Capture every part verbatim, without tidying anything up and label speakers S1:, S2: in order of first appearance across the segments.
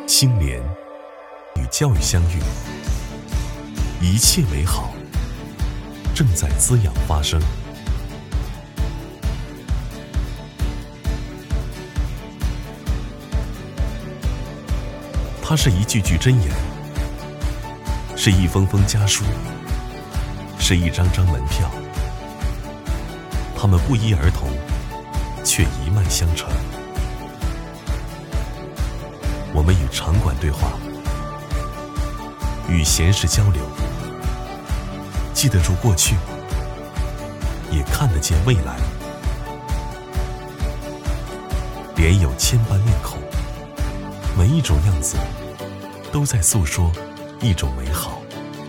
S1: 青年与教育相遇，一切美好正在滋养发生。它是一句句箴言，是一封封家书，是一张张门票。它们不一而同，却一脉相承。我们与场馆对话，与闲事交流，记得住过去，也看得见未来。脸有千般面孔，每一种样子都在诉说一种美好。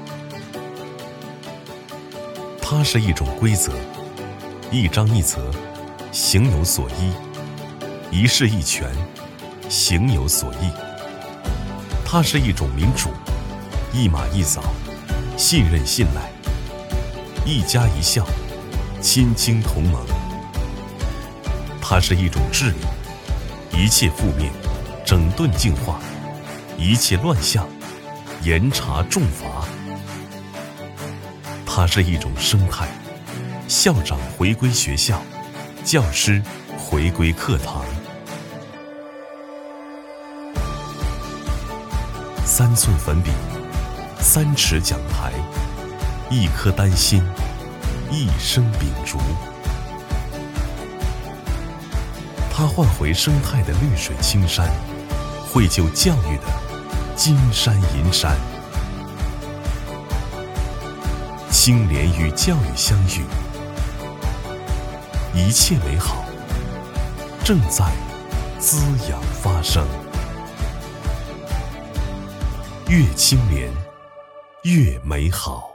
S1: 它是一种规则，一章一则，行有所依；一事一权，行有所依。它是一种民主，一马一扫，信任信赖；一家一孝，亲亲同盟。它是一种治理，一切负面整顿净化，一切乱象严查重罚。它是一种生态，校长回归学校，教师回归课堂。三寸粉笔，三尺讲台，一颗丹心，一生秉烛。它唤回生态的绿水青山，绘就教育的金山银山。青年与教育相遇，一切美好正在滋养发生。越青年越美好。